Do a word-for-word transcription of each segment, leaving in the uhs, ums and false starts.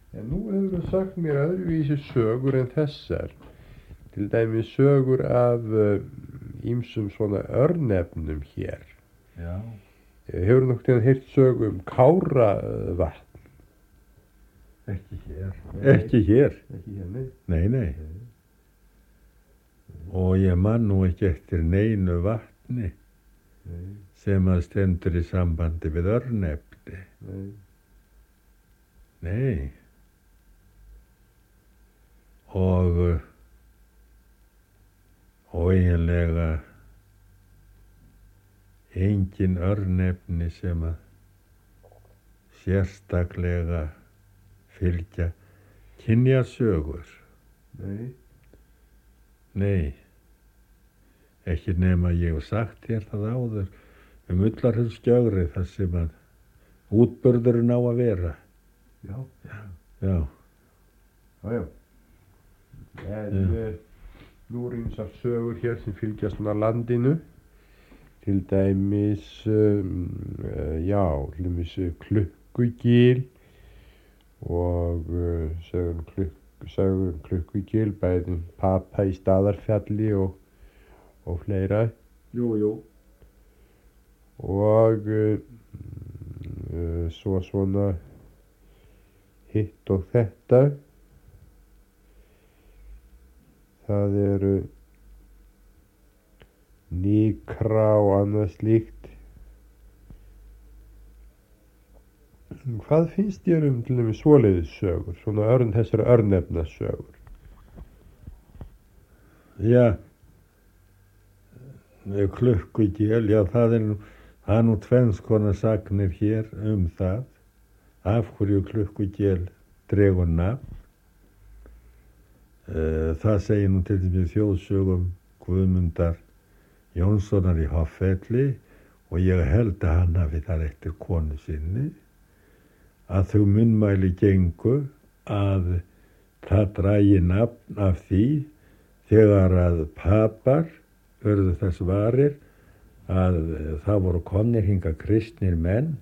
En nú hefur þú sagt mér öðruvísi sögur en þessar. Til dæmis sögur af ýmsum uh, svona örnefnum hér. Já. Hefur þú noktið heyrt sögu um Káravatn? Ekki hér. Nei. Ekki hér? Ekki hér, nei. Nei, nei. nei. Og ég man nú ekki eftir neinu vatni nei. Sem að stendur í sambandi við örnefni. Nei. Nei. Og, og eiginlega engin örnefni sem að sérstaklega fylgja kynjasögur. Nei. Nei. Ekki nema ég hef sagt þér það áður um Ullarhúsgjögri þar sem að útburðurinn á að vera. Já. Já. Já. Já, já. En ja. Nú er ýmsar sögur hér sem fylgja svona landinu. Til dæmis, um, uh, já, til dæmis Klukkugil og uh, sögur klukk, sögur Klukkugil, bæði Papa í Staðarfjalli og, og fleira. Jú, jú. Og uh, uh, svo svona hitt og þetta. Það eru Nýkra og annað slíkt. Hvað finnst þér um til dæmis svoleiðis sögur, svona örn, þessar örnefna sögur? Já, Klukkugil, já, það er nú, það er nú tvenns konar sagnir hér um það, af hverju Klukkugil dregur nafn. Það segir nú til dæmis þjóðsögum Guðmundar Jónssonar í Hoffelli og ég held að hann hafi þar eftir konu sinni að þau munnmæli gengu að það dragi nafn af því þegar að papar urðu þess varir að það voru komnir hingað kristnir menn.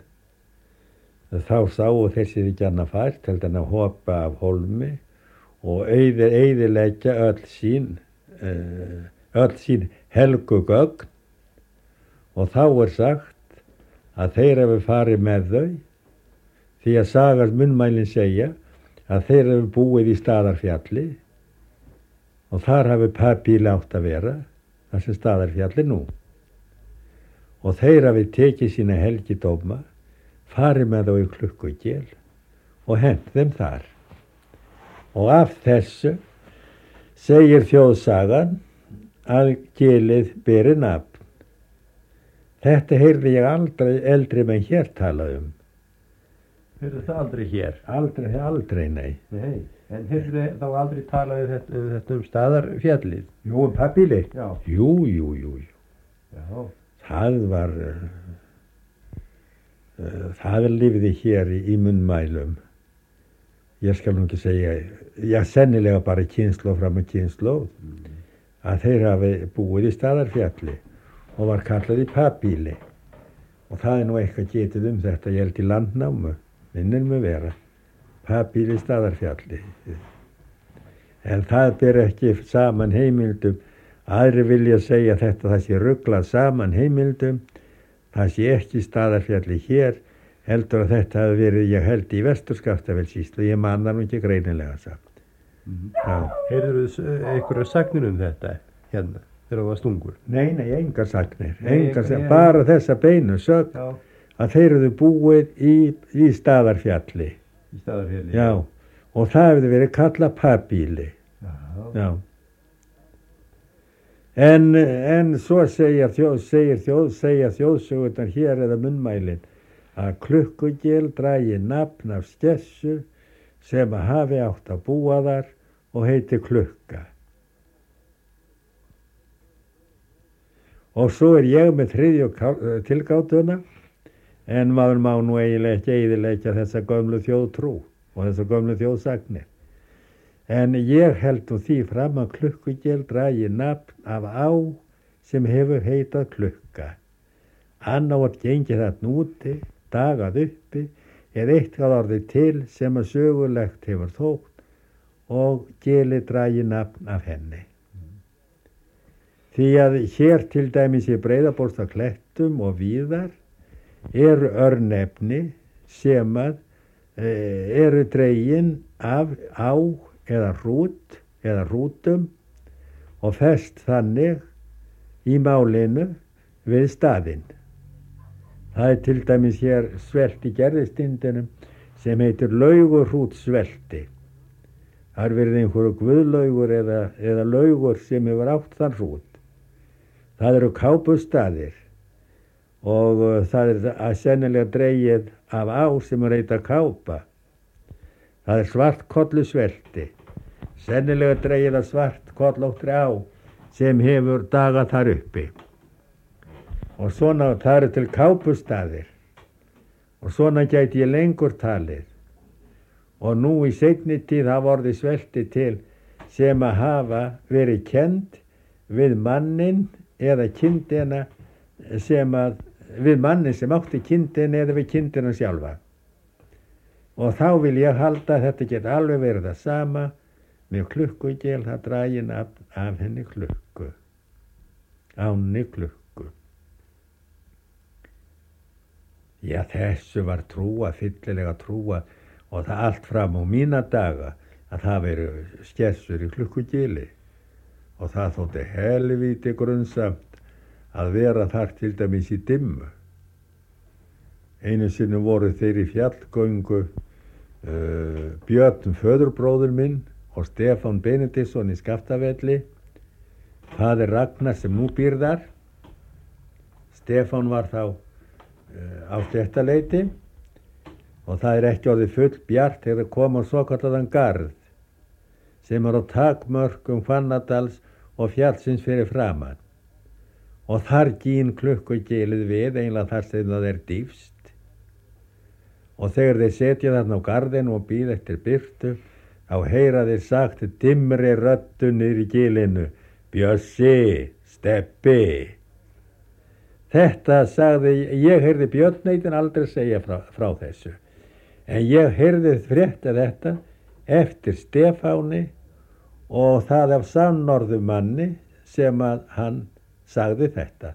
Þá sáu þessi ekki annað fært heldur en að hoppa af hólmi og eyðileggja öll sín, uh, öll sín helgu gögn og þá er sagt að þeir hafi farið með þau því að sagast munnmælin segja að þeir hafi búið í Staðarfjalli og þar hafi papíli átt að vera, þar sem Staðarfjalli nú. Og þeir hafi tekið sína helgidóma, farið með þau í Klukkugil og hent þeim þar. Og af þessu segir þjóðsagan að gilið beri nafn. Þetta heyrði ég aldrei eldri menn hér tala um. Heyrðu það aldrei hér? Aldrei, aldrei, nei. Nei, en heyrðu þá aldrei talað um þetta, um þetta um Staðarfjallið? Jú, um papíli? Já. Jú, jú, jú, jú. Já. Það var, uh, uh, það lifði hér í, í munnmælum. Ég skal nú ekki segja, já, sennilega bara kynslóð fram með kynslóð, mm. að þeir hafi búið í Staðarfjalli og var kallað í papíli. Og það er nú eitthvað getið um þetta, ég held í Landnámu, minnir mig vera, papíli í Staðarfjalli. En það ber ekki saman heimildum, aðri vilja segja þetta, það sé ruglað saman heimildum, það sé ekki Staðarfjalli hér, heldur að þetta hafi verið, ég held, í Vestur-Skaftafellssýslu, ég man það nú ekki greinilega sagt. Mm. Heyrðu einhverja sagnir um þetta hérna, þegar það var stungur? Nei, nei, engar sagnir, engar sagnir, bara þessa beinu sögn að þeir eru búið í, í Staðarfjalli. Í Staðarfjalli? Já, og það hefði verið kallað papíli. Já. Já. En, en svo segja þjóð, segir þjóð, segja þjóðsögurnar hér eða munnmælin, að Klukkugil dragi nafn af skessu sem að hafi átt að búa þar og heiti Klukka. Og svo er ég með þriðju tilgátuna, en maður má nú eiginlega ekki eyðileggja þessa gömlu þjóðtrú og þessa gömlu þjóðsagnir. En ég held nú því fram að Klukkugil dragi nafn af á sem hefur heitað Klukka. Hann á að gengi þarna úti, dagað uppi, er eitthvað orðið til sem að sögulegt hefur þótt og gilið dragi nafn af henni. Því að hér til dæmis í Breiðabólstaklettum og víðar eru örnefni sem að e, eru dregin af á eða rút eða rútum og fest þannig í málinu við staðinn. Það er til dæmis hér svelt í Gerðistindinum sem heitir Laugurhrútsvelti. Það er verið einhverju guðlaugur eða, eða laugur sem hefur átt þann hrút. Það eru kápustaðir og uh, það er að sennilega dregið af á sem er heita kápa. Það er Svartkollusvelti, sennilega dregið af Svartkollóttri á sem hefur dagað þar uppi. Og svona, það eru til kápustaðir og svona gæti ég lengur talið. Og nú í seinni tíð hafa orðið svelti til sem að hafa verið kennd við mannin eða kindina sem að, við mannin sem átti kindin eða við kindina sjálfa. Og þá vil ég halda að þetta geti alveg verið það sama með klukkugil, það dragin af, af henni klukku, ánni klukku. Já, þessu var trúa, fyllilega trúa og það allt fram á mína daga að það veri skessur í klukkugili og það þótti helvíti grunnsamt að vera þar til dæmis í dimmu. Einu sinni voru þeir í fjallgöngu uh, Björn föðurbróður minn og Stefán Benediktsson í Skaftafelli, faðir Ragnar sem nú býr þar. Stefán var þá á sléttaleiti og það er ekki orðið full bjart þegar það kom á svokallaðan garð sem er á takmörkum Hvannadals og fjallsins fyrir framan og þar gín klukkugilið við einlega þar sem það er dýfst og þegar þeir setja þarna á garðinu og bíða eftir birtu þá heyra þeir sagt dimmri röddu niður í gilinu: Bjössi, Steppi. Þetta sagði, ég heyrði Björneitin aldrei segja frá, frá þessu. En ég heyrði frétta þetta eftir Stefáni og það af sannorðumanni sem að hann sagði þetta.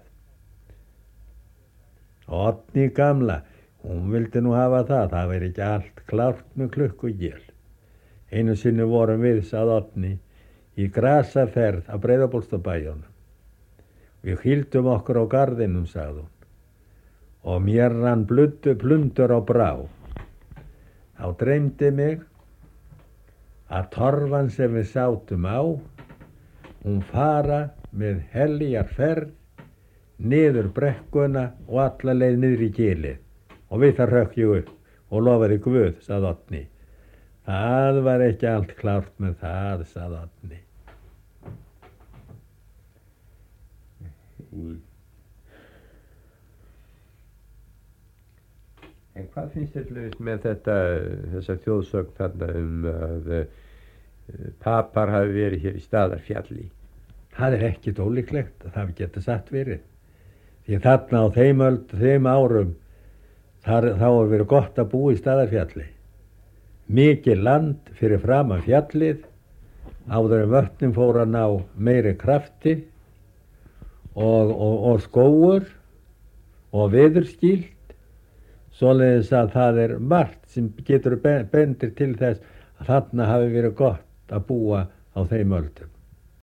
Oddný gamla, hún vildi nú hafa það, það veri ekki allt klárt með klukkugil. Einu sinni vorum við, sagði Oddný, í grasaferð á Breiðabólstabæjunum. Við hýldum okkur á garðinum, sagði hún, og mér rann blundu plundur á brá. Þá dreymdi mig að torfan sem við sátum á, hún fara með heljar ferð niður brekkuna og alla leið niður í gilið. Og við það rökk ég upp og lofaði Guð, sagði Oddný. Það var ekki allt klárt með það, sagði Oddný. En hvað finnst þér með þetta, þessa þjóðsögn þarna um að uh, papar hafi verið hér í Staðarfjalli? Það er ekkit ólíklegt að það geti satt verið. Því þarna á þeim, öld, þeim árum þar, þá hefur verið gott að búa í Staðarfjalli. Mikið land fyrir framan fjallið, áður en vötnin fór að ná meiri krafti og, og, og skógur og veðurskílt, svoleiðis að það er margt sem getur bendir til þess að þarna hafi verið gott að búa á þeim öldum.